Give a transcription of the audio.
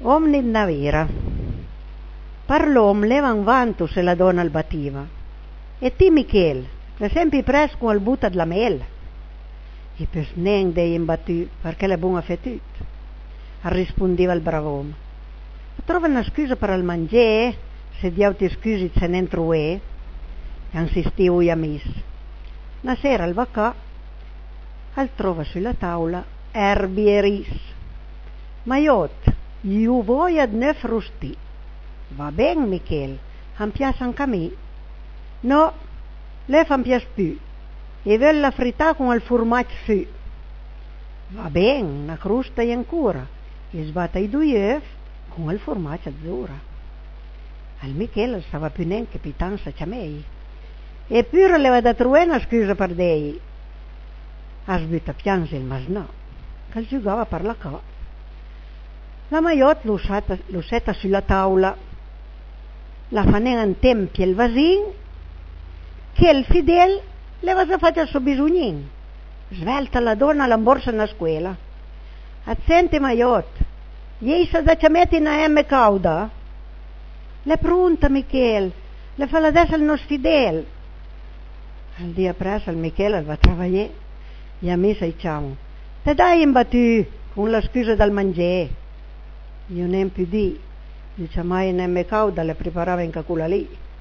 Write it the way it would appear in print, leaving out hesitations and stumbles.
Omnid navira. Per l'om levan vanto se la donna al bativa. E ti, Michel, le sempre presco al butta della mel. E per nen dei imbattu, perché le buona fetut. Rispondeva il brav'uomo. Trova una scusa per il mangiare, se Dio ti scusi se ne troue, insisteva io a miss. Una sera al vacà, al trova sulla tavola erbi e ris. Maiot, io voglio ne frusti. Va bene, Michel, mi piace anche a me. No, lei mi piace più. E vuole la frittata con il formaggio su. Va bene, una crosta e ancora. E sbatta i due œufs con il formaggio azzurro. Al Michele stava più neanche pitanza a me. Eppure le vado a trovare una scusa per lei. Ha sbuttato a piangere, ma no, che giocava per la casa. La Maiot lo setta sulla tavola, la faneva in tempio il vasino, che il fidel le va a fare il suo bisognin. Svelta la donna alla borsa nella scuola. Attenti, Maiot, ieri sa da ci metti una M cauda? Le pronta, Michel, le fa adesso il nostro fidel. Al dia presso il Michele va a lavorare e a me diciamo, te dai imbattu con la scusa del mangiare. Io non più di, dice mai in M cauda le preparava in quella lì.